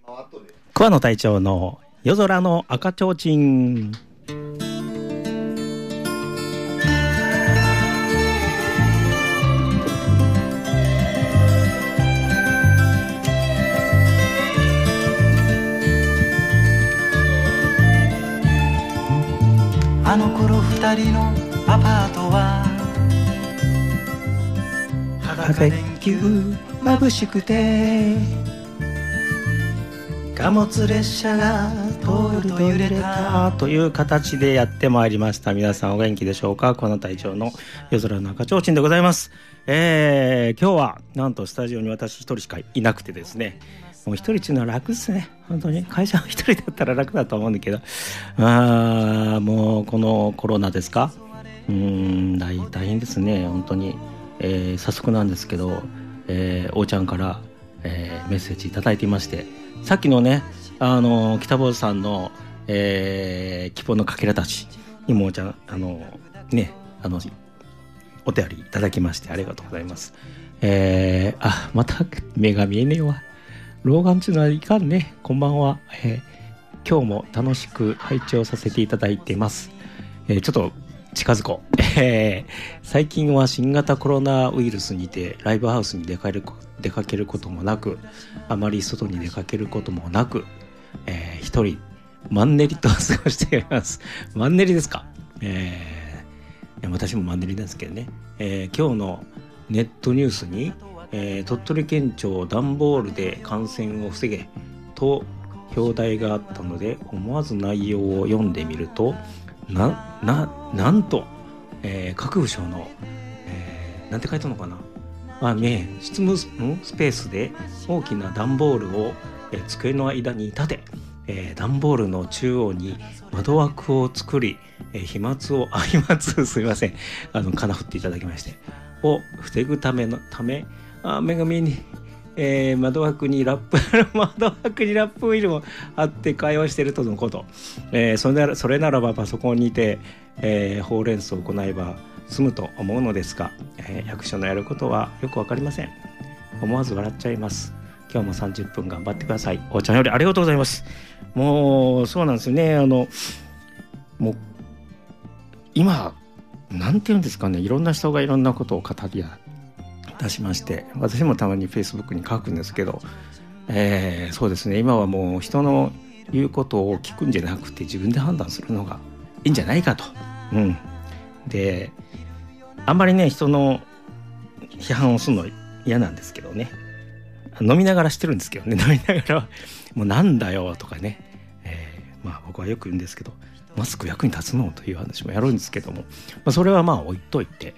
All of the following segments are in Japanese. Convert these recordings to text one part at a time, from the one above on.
桑野隊長の夜空の赤ちょうちん。 あの頃二人のアパートは裸電球眩しくて貨物列車が通ると揺れたという形でやってまいりました。皆さんお元気でしょうか。この隊長の夜空の赤ちょうちんでございます。今日はなんとスタジオに私一人しかいなくてですね、もう一人っていうのは楽ですね。本当に会社は一人だったら楽だと思うんだけど、もうこのコロナですか、大変ですね本当に。早速なんですけど、おーちゃんから、メッセージいただいていまして、さっきのね北坊さんの、希望のかけらたちにもおーちゃんお便りいただきましてありがとうございます。また目が見えねえわ。老眼っていうのはいかんね。こんばんは。今日も楽しく拝聴させていただいています。ちょっと近づこう。最近は新型コロナウイルスにてライブハウスに出かけることもなく、あまり外に出かけることもなく、一人マンネリと過ごしています。マンネリですか。私もマンネリなんですけどね。今日のネットニュースに鳥取県庁段ボールで感染を防げと表題があったので、思わず内容を読んでみるとなんと、各部署の、なんて書いたのかな、執務スペースで大きな段ボールを、机の間に立て、段ボールの中央に窓枠を作り、飛沫すいません金振っていただきましてを防ぐため目が見えに、窓枠にラップオイルを貼って会話しているとのこと。それならばパソコンにて、ほうれん草を行えば済むと思うのですが、役所のやることはよくわかりません。思わず笑っちゃいます。今日も30分頑張ってください。おーちゃんよりありがとうございます。もうそうなんですよね。もう今なんていうんですかね、いろんな人がいろんなことを語り出しまして、私もたまに Facebook に書くんですけど、そうですね、今はもう人の言うことを聞くんじゃなくて自分で判断するのがいいんじゃないかと。で、あんまりね人の批判をするの嫌なんですけどね、飲みながらしてるんですけどね、飲みながらもうなんだよとかね、僕はよく言うんですけど、マスク役に立つのという話もやるんですけども、それは置いといて、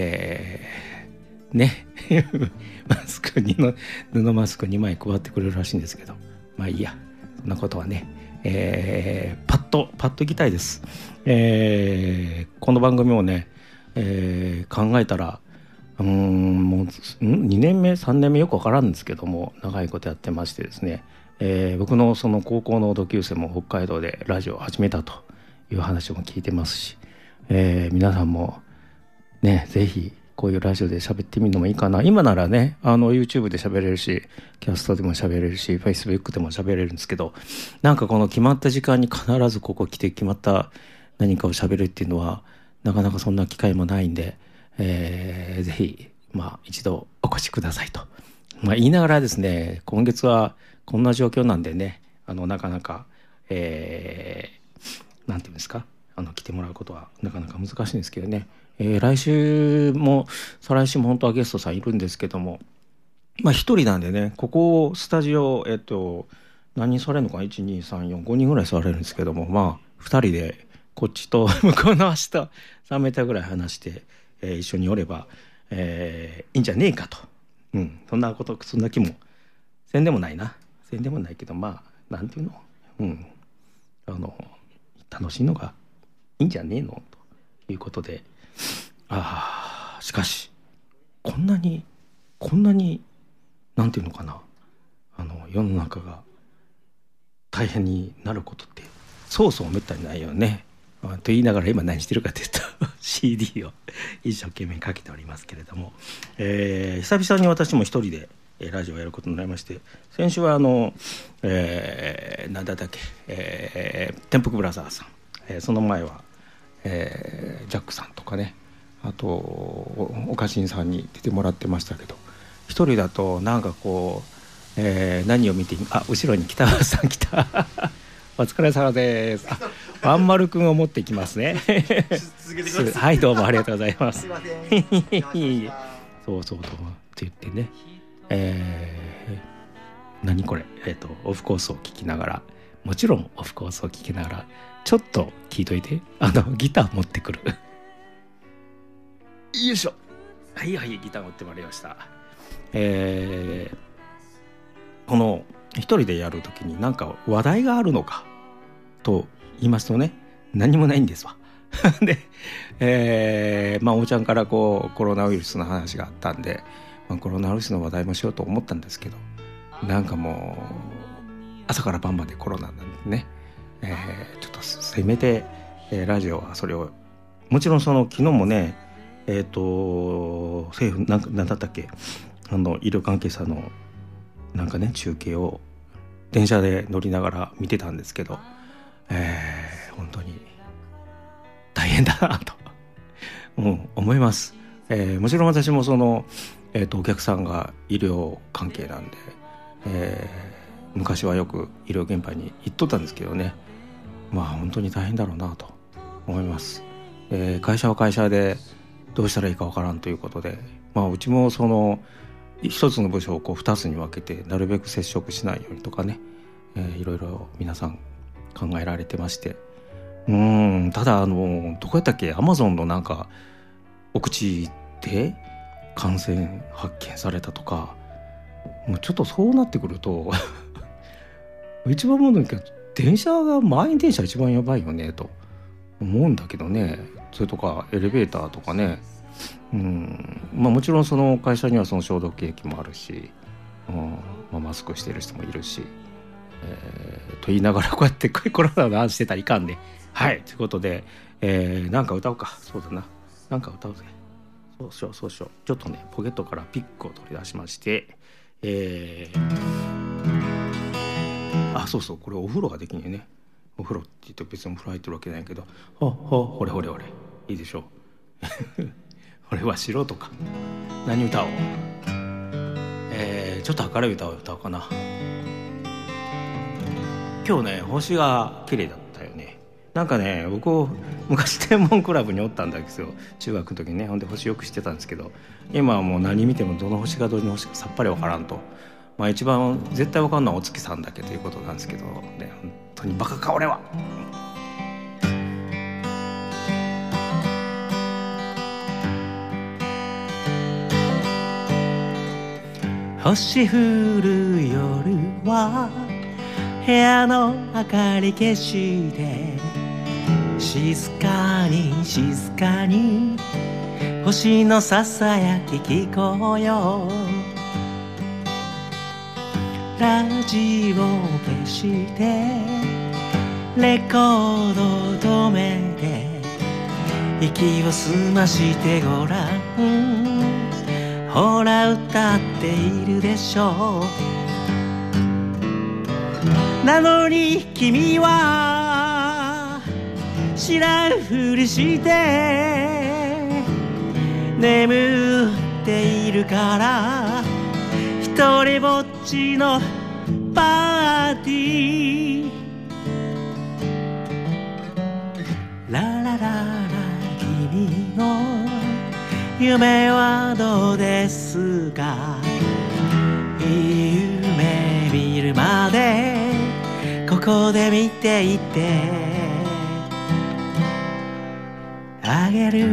マスク布マスク2枚配ってくれるらしいんですけど、いいや、そんなことはね、パッといきたいです。この番組をね、考えたらもう2年目3年目よくわからんですけども、長いことやってましてですね、僕のその高校の同級生も北海道でラジオを始めたという話も聞いてますし、皆さんもねぜひこういうラジオで喋ってみるのもいいかな。今ならねYouTube で喋れるし、キャストでも喋れるし、 Facebook でも喋れるんですけど、なんかこの決まった時間に必ずここ来て決まった何かを喋るっていうのはなかなかそんな機会もないんで、ぜひ一度お越しくださいと、言いながらですね、今月はこんな状況なんでね、なかなか、なんていうんですか、来てもらうことはなかなか難しいんですけどね。来週も再来週も本当はゲストさんいるんですけども、一人なんでね、ここスタジオ何人座れるのかな、12345人ぐらい座れるんですけども、2人でこっちと向こうの足と3メーターぐらい離して、一緒におれば、いいんじゃねえかと、そんな気もせんでもないけど、なんていうの、楽しいのがいいんじゃねえのということで、しかしこんなになんていうのかな、世の中が大変になることってそうめったにないよね。と言いながら今何してるかというとCD を一生懸命かけておりますけれども、久々に私も一人でラジオをやることになりまして、先週は何だったっけ、天福ブラザーさん、その前は、ジャックさんとかね、あとおかしんさんに出てもらってましたけど、一人だとなんかこう、何を見て、後ろに北川さん来たお疲れ様です。ワンマルくんを持ってきますねはい、どうもありがとうございますそうって言ってね、何これ、オフコースを聞きながら、もちろんオフコースを聞きながら、ちょっと聞いといて、ギター持ってくるよいしょ、はいはい、ギター持ってまいりました。この一人でやるときに何か話題があるのかと言いますとね、何もないんですわで、おちゃんからこうコロナウイルスの話があったんで、コロナウイルスの話題もしようと思ったんですけど、なんかもう朝から晩までコロナなんでね、ちょっとせめて、ラジオはそれを、もちろんその昨日もね、政府なんだったっけ、医療関係者のなんかね中継を電車で乗りながら見てたんですけど、本当に大変だなと、思います。もちろん私もその、お客さんが医療関係なんで、昔はよく医療現場に行っとったんですけどね、本当に大変だろうなと思います。会社は会社でどうしたらいいかわからんということで、うちもその一つの部署をこう二つに分けて、なるべく接触しないようにとかね、いろいろ皆さん考えられてまして、ただどこやったっけ、アマゾンのなんか奥地で感染発見されたとか、もうちょっとそうなってくると一番思うのが、電車が満員電車一番やばいよねと思うんだけどね。それとかエレベーターとかね、もちろんその会社にはその消毒液もあるし、マスクしてる人もいるし、と言いながらこうやってコロナの話してたらいかんね。はい、ということで、なんか歌おうか。そうだな、なんか歌おうぜ。そうしよう。ちょっとねポケットからピックを取り出しまして、そうこれお風呂ができんよね。お風呂って言って別にお風呂入ってるわけないけど、ほれいいでしょう俺は素人か。何歌おう。ちょっと明るい歌を歌おうかな。今日ね星が綺麗だったよね。なんかね、僕昔天文クラブにおったんだけど、中学の時にね、ほんで星よく知ってたんですけど、今はもう何見てもどの星がどの星かさっぱりわからんと。一番絶対わかんのはお月さんだけということなんですけどね、本当にバカか俺は。 星降る夜は部屋の明かり消して静かに星のささやき聞こうよ。ラジオ消してレコード止めて息を澄ましてごらん。ほら歌っているでしょう。なのに君は知らんふりして眠っているから、一人ぼっちのパーティー。ララララ君の夢はどうですか。いい夢見るまでここで見ていてあげる。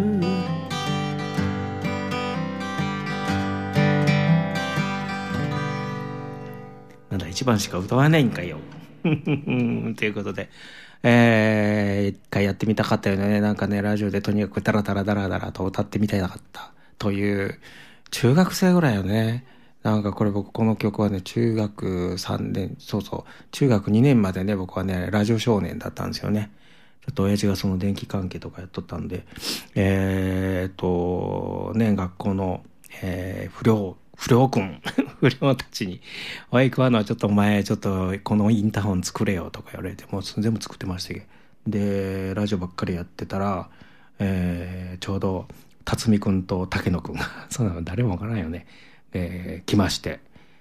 なんだ一番しか歌わないんかよということで、一回やってみたかったよね。なんかね、ラジオでとにかくダラダラと歌ってみたいなかったという、中学生ぐらいよね。なんかこれ僕この曲はね、中学3年、中学2年までね、僕はね、ラジオ少年だったんですよね。ちょっと親父がその電気関係とかやっとったんで、学校の、不良不良君不良たちに「おい桑野ちょっとお前ちょっとこのインターホン作れよ」とか言われてもう全部作ってましたけど、でラジオばっかりやってたら、ちょうど辰巳君と竹野君がそんなの誰もわからないよね、来まして、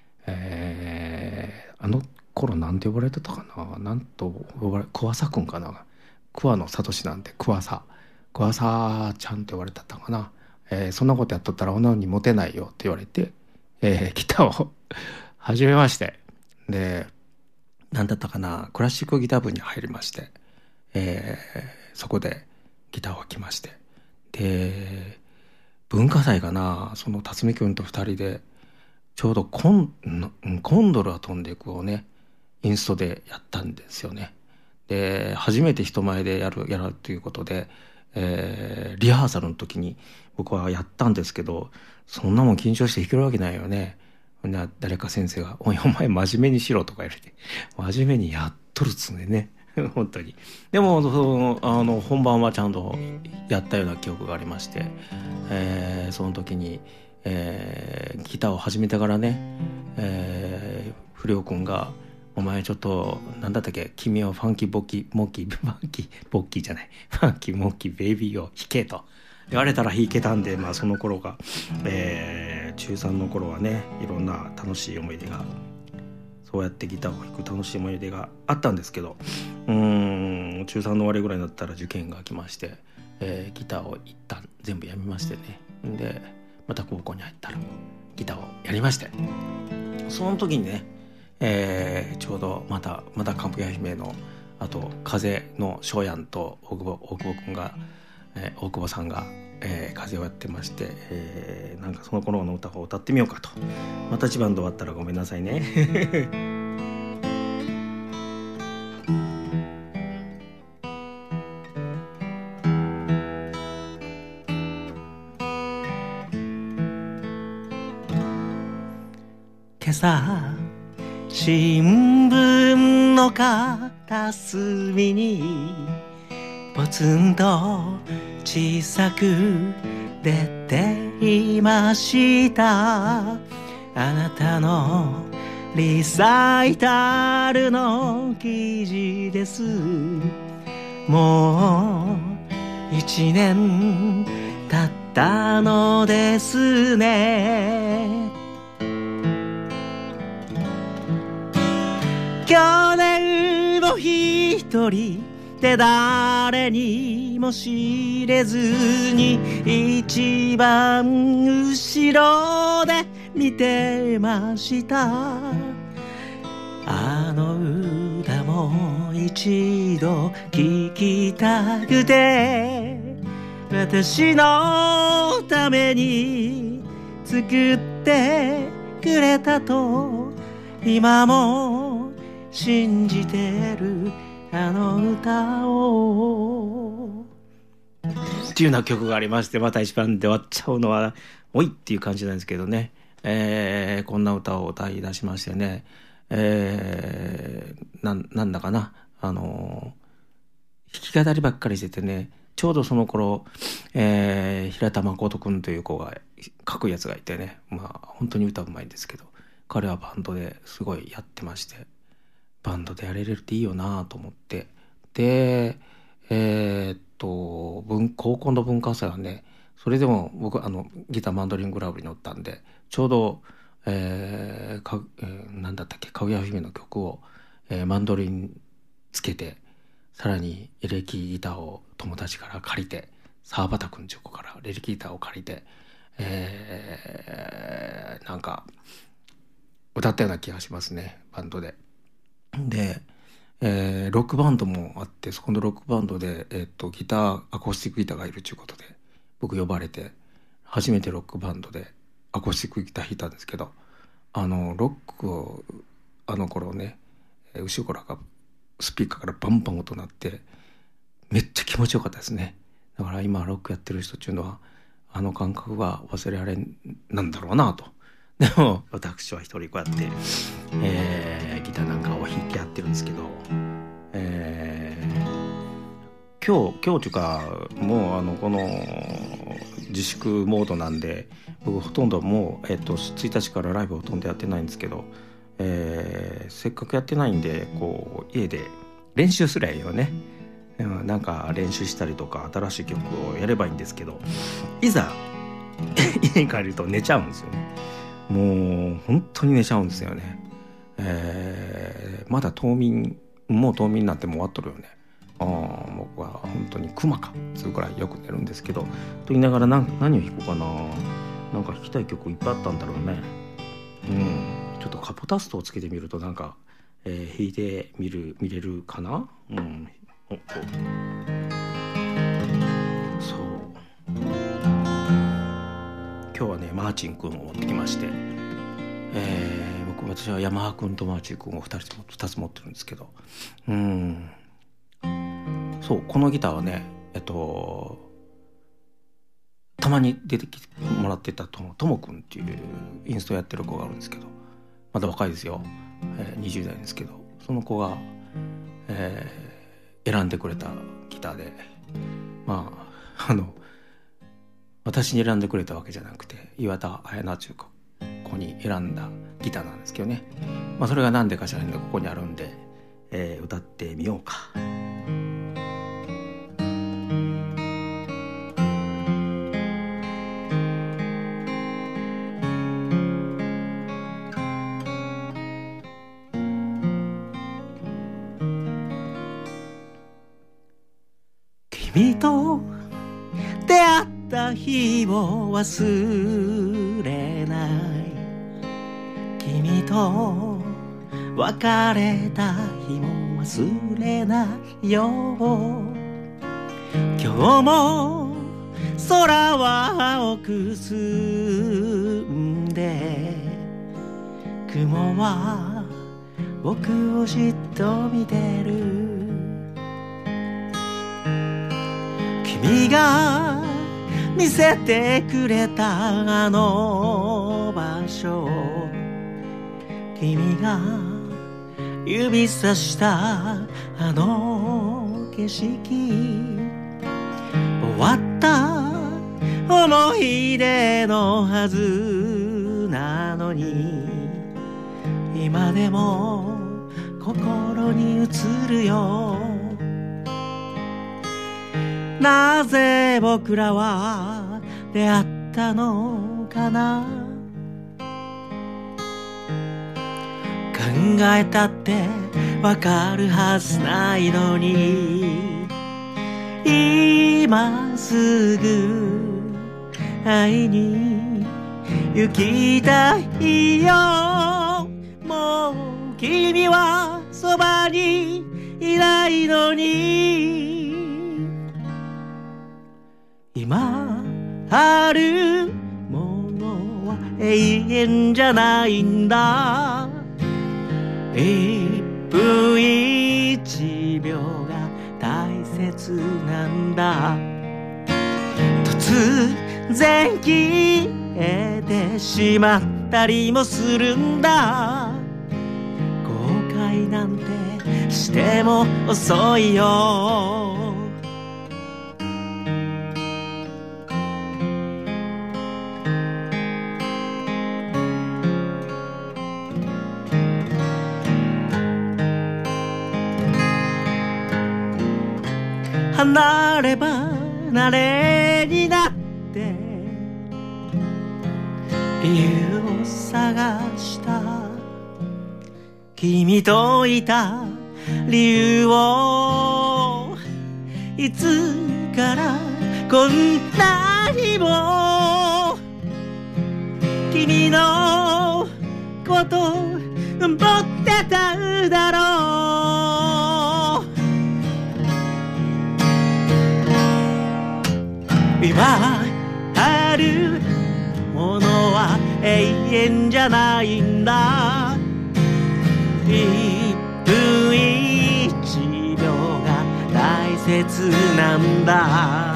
あの頃なんて呼ばれてたかな、なんと呼ばれ桑佐君かな、桑野聡なんて桑佐ちゃんって呼ばれてたかな、そんなことやっとったら女にモテないよって言われて、ギターを始めまして、で何だったかな、クラシックギター部に入りまして、そこでギターを弾きまして、で文化祭かな、その辰巳君と2人でちょうどコンドルは飛んでいくをねインストでやったんですよね。で初めて人前でやるということで、リハーサルの時に僕はやったんですけど、そんなもん緊張して弾けるわけないよね。誰か先生が「おいお前真面目にしろ」とか言われて、真面目にやっとるっつうんでね本当に。でも本番はちゃんとやったような記憶がありまして、その時に、ギターを始めてからね、不良君が「お前ちょっと何だったっけ、君はファンキーボッキーファンキーボッキーじゃないファンキーモッキーベイビーを弾け」と言われたら弾けたんで、その頃が、中3の頃はねいろんな楽しい思い出が、そうやってギターを弾く楽しい思い出があったんですけど、中3の終わりぐらいになったら受験が来まして、ギターを一旦全部やめましてね、でまた高校に入ったらギターをやりまして、その時にね、ちょうどまだかぐや姫のあと風のショーヤンと大久保君が、大久保さんが、風をやってまして、なんかその頃の歌を歌ってみようかと。また一番で終わったらごめんなさいね今朝新聞の片隅にポツンと小さく出ていました。あなたのリサイタルの記事です。もう1年経ったのですね。去年も一人で誰にも知れずに一番後ろで見てました。あの歌も一度聞きたくて、私のために作ってくれたと今も信じてるあの歌をっていうような曲がありまして、また一番で終わっちゃうのはおいっていう感じなんですけどね、こんな歌を歌い出しましてね、なんだかな、弾き語りばっかりしててね、ちょうどその頃、平田誠君という子が書くやつがいてね、本当に歌うまいんですけど、彼はバンドですごいやってまして、バンドでやれるっていいよなと思って、で高校の文化祭はね、それでも僕ギターマンドリングラブに乗ったんで、ちょうど、なんだったっけ、かぐや姫の曲を、マンドリンつけて、さらにエレキギターを友達から借りて、沢端くんちゅう子からエレキギターを借りて、なんか歌ったような気がしますね、バンドで。で、ロックバンドもあって、そこのロックバンドで、ギターアコースティックギターがいるということで僕呼ばれて、初めてロックバンドでアコースティックギター弾いたんですけど、ロックをあの頃ね、後ろからスピーカーからバンバン音鳴ってめっちゃ気持ちよかったですね。だから今ロックやってる人っていうのはあの感覚が忘れられなんだろうなと。でも私は一人こうやって、ギターなんかを弾いてやってるんですけど、今日というかもうこの自粛モードなんで僕ほとんどもう、1日からライブほとんどやってないんですけど、せっかくやってないんでこう家で練習すりゃいいよね、なんか練習したりとか新しい曲をやればいいんですけど、いざ家に帰ると寝ちゃうんですよね。もう本当に寝ちゃうんですよね。まだもう冬眠なんてもう終わっとるよね。僕は本当にクマかつうくらいよく寝るんですけど、と言いながら何を弾こうかな。なんか弾きたい曲いっぱいあったんだろうね。ちょっとカポタストをつけてみるとなんか、弾いて見れるかな。そう今日はねマーチンくんを持ってきまして、私はヤマハくんとマーチンくんを2つ持ってるんですけど、そうこのギターはねたまに出てきてもらってたともくんっていうインストやってる子があるんですけど、まだ若いですよ、20代ですけど、その子が、選んでくれたギターで、私に選んでくれたわけじゃなくて岩田彩奈という子に選んだギターなんですけどね、それが何でか知らないんでここにあるんで、歌ってみようか。 君と出会った日を忘れない、君と別れた日も忘れないよ。今日も空は青く澄んで、雲は僕をじっと見てる。君が見せてくれたあの場所、君が指さしたあの景色、終わった思い出のはずなのに、今でも心に映るよ。なぜ僕らは出会ったのかな。考えたってわかるはずないのに、今すぐ会いに行きたいよ。もう君はそばにいないのに、今あるものは永遠じゃないんだ。一分一秒が大切なんだ。突然消えてしまったりもするんだ。後悔なんてしても遅いよ。離れ離れになって理由を探した。君といた理由を、いつからこんなにも君のこと思ってたんだろう。今あるものは永遠じゃないんだ。一分一秒が大切なんだ。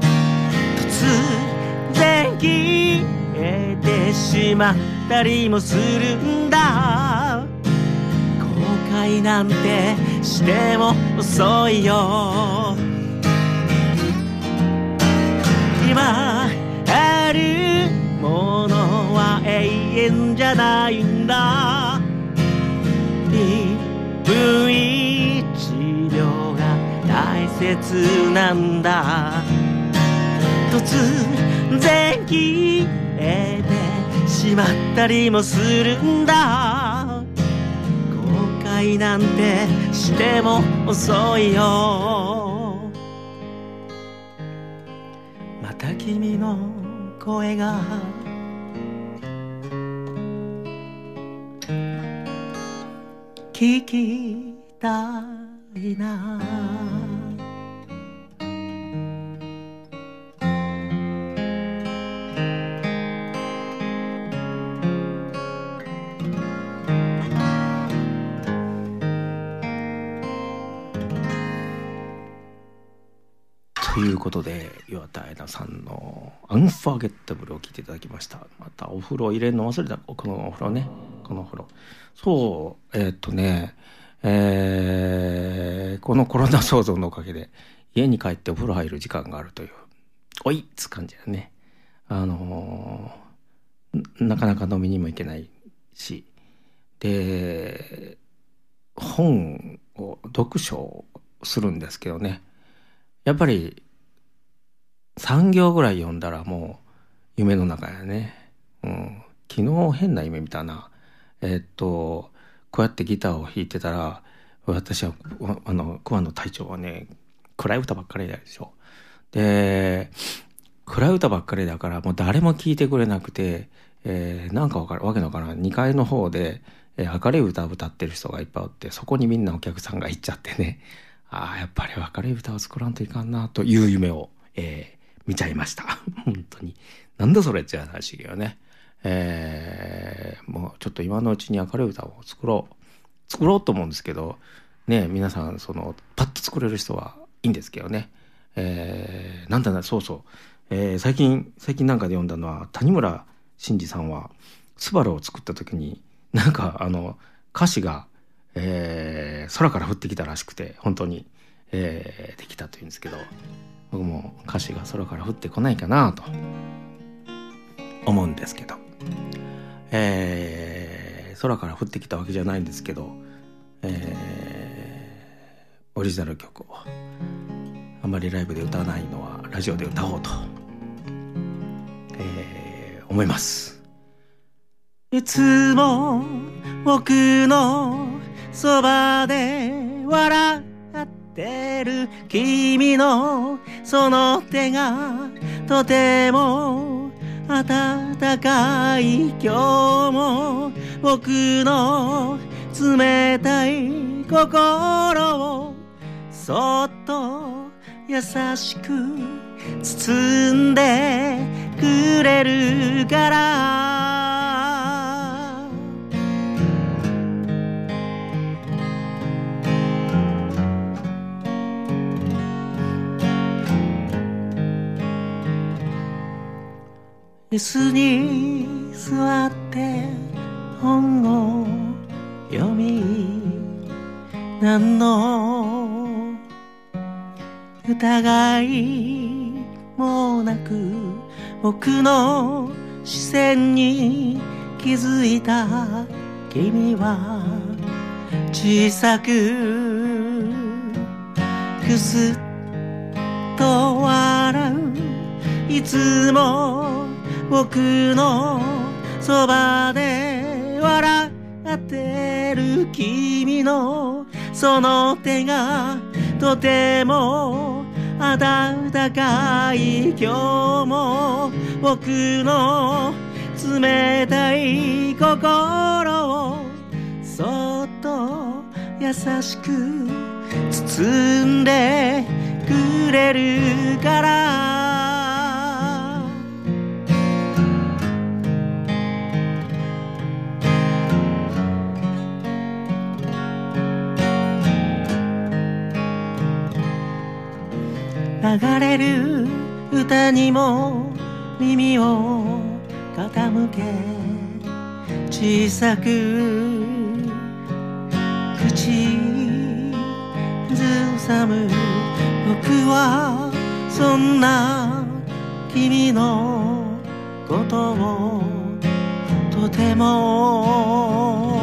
突然消えてしまったりもするんだ。後悔なんてしても遅いよ。今るものは永遠じゃないんだ。1分1秒が大切なんだ。突然消えてしまったりもするんだ。後悔なんてしても遅いよ。また君の声が聞きたいな。ということで岩田絵奈さんのアンファーゲッタブルを聴いていただきました。またお風呂入れるの忘れた。このお風呂ね、このお風呂。そうこのコロナ騒動のおかげで家に帰ってお風呂入る時間があるというおいっつ感じだね。なかなか飲みにも行けないし、で本を読書をするんですけどね、やっぱり3行ぐらい読んだらもう夢の中やね。昨日変な夢見たな。こうやってギターを弾いてたら、私は桑野隊長はね、暗い歌ばっかりだでしょ。で暗い歌ばっかりだからもう誰も聴いてくれなくて、なんかわけのわからん2階の方で、明るい歌を歌ってる人がいっぱいおって、そこにみんなお客さんが行っちゃってね、やっぱり明るい歌を作らんといかんなという夢を、見ちゃいました本当になんだそれって話がね、もうちょっと今のうちに明るい歌を作ろうと思うんですけどね。皆さんパッと作れる人はいいんですけどね、なんだな、そうそう、最近なんかで読んだのは、谷村新司さんはスバルを作った時になんか歌詞が、空から降ってきたらしくて、本当に、できたというんですけど、僕も歌詞が空から降ってこないかなと思うんですけど、空から降ってきたわけじゃないんですけど、オリジナル曲をあまりライブで歌わないのはラジオで歌おうと、思います。いつも僕のそばで笑ってる君のその手がとても暖かい。今日も僕の冷たい心をそっと優しく包んでくれるから。椅子に座って本を読み、何の疑いもなく僕の視線に気づいた。君は小さくくすっと笑う。いつも僕のそばで笑ってる君のその手がとても暖かい。今日も僕の冷たい心をそっと優しく包んでくれるから。流れる歌にも耳を傾け、小さく口ずさむ。僕はそんな君のことをとても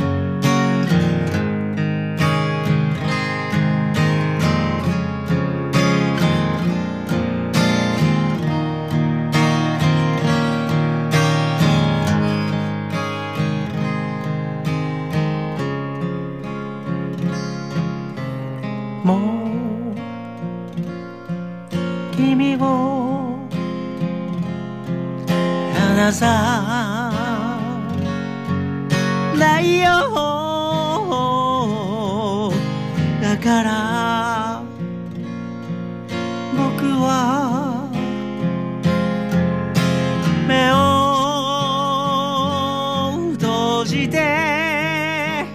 もう君を離さないよだから僕は目を閉じて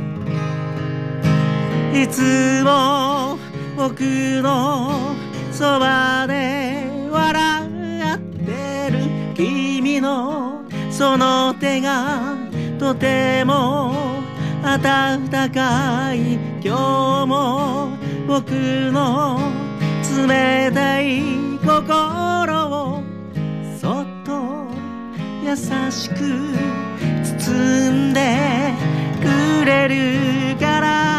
いつも僕のそばで笑ってる君のその手がとても暖かい今日も僕の冷たい心をそっと優しく包んでくれるから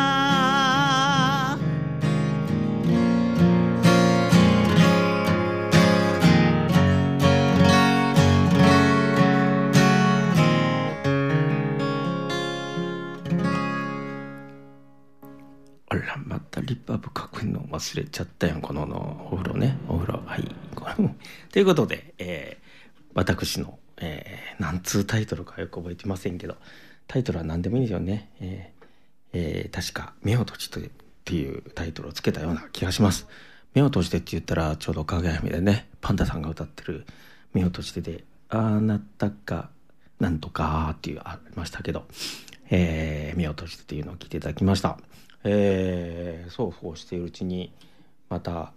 あらまたリパブ書くの忘れちゃったやんこのお風呂ねお風呂はいということで、私の、何通タイトルかよく覚えてませんけどタイトルは何でもいいんですよね、確か目を閉じてっていうタイトルをつけたような気がします。目を閉じてって言ったらちょうどかぐや姫でねパンダさんが歌ってる目を閉じてであなたがなんとかっていうありましたけど、目を閉じてっていうのを聞いていただきました。そうこうしているうちにまた、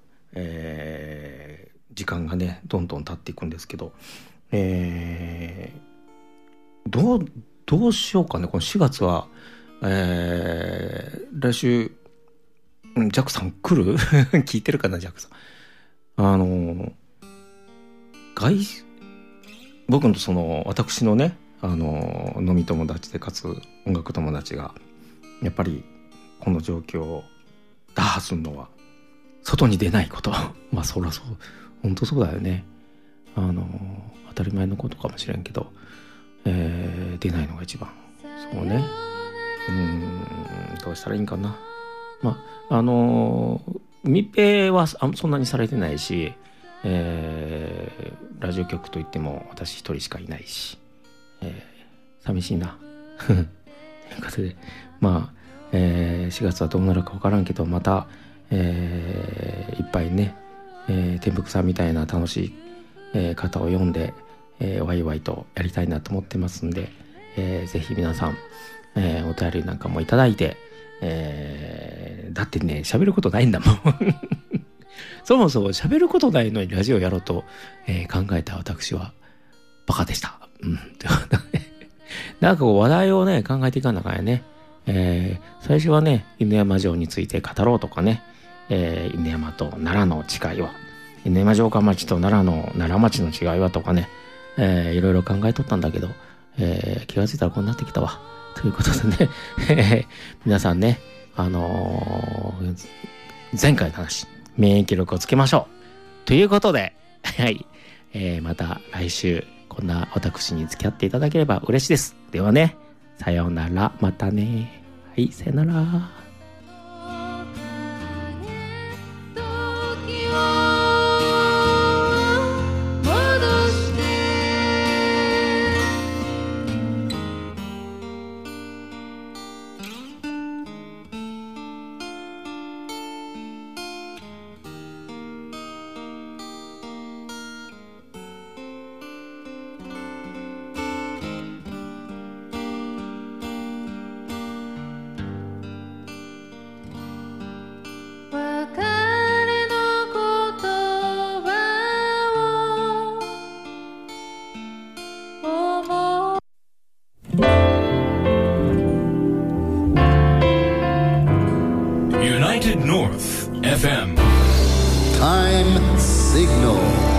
時間がねどんどん経っていくんですけど、どうしようかねこの4月は、来週ジャックさん来る聞いてるかなジャックさん僕のその私のね飲み友達でかつ音楽友達がやっぱりこの状況を打破するのは外に出ないことまあそらそう本当そうだよね当たり前のことかもしれんけど、出ないのが一番そうねどうしたらいいんかなまあ密閉はそんなにされてないし、ラジオ局といっても私一人しかいないし、寂しいなということでまあ4月はどうなるか分からんけどまた、いっぱいね、天福さんみたいな楽しい、方を読んで、ワイワイとやりたいなと思ってますんで、ぜひ皆さん、お便りなんかもいただいて、だってね喋ることないんだもんそもそも喋ることないのにラジオやろうと、考えた私はバカでした。なんかこう話題をね考えていかなきゃね。最初はね犬山城について語ろうとかね、犬山と奈良の違いは犬山城下町と奈良の奈良町の違いはとかね、いろいろ考えとったんだけど、気がついたらこうなってきたわということでね皆さんね前回の話免疫力をつけましょうということではい、また来週こんな私に付き合っていただければ嬉しいです。ではねさようならまたねはいさよなら。 United North FM Time Signal